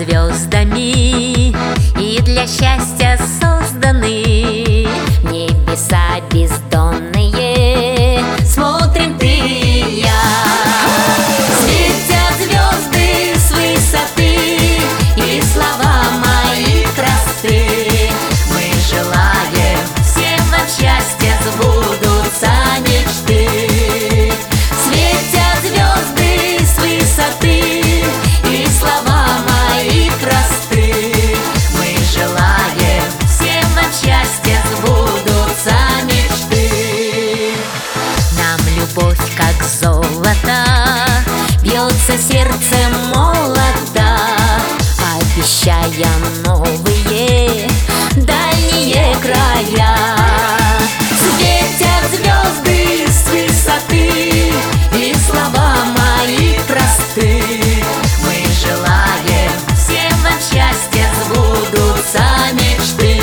звездами и для счастья созданы. Небеса бездонные смотрим ты и я. Светят звезды с высоты, и слова мои просты. Мы желаем всем вам счастья, сбудутся мечты. Светят звезды с высоты, и слова мои просты. Мы желаем всем вам счастья, сбудутся мечты. Нам любовь как золото бьется сердцем молодо, обещая новые дальние края. Светят звезды с высоты, и слова мои просты. Мы желаем всем вам счастья, сбудутся мечты.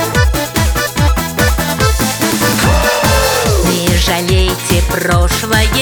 Не жалейте прошлое,